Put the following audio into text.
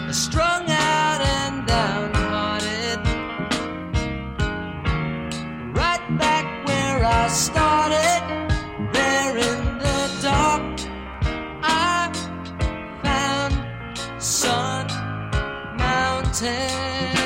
strung out and downhearted. Right back where I started, there in the dark, I found Sun Mountain.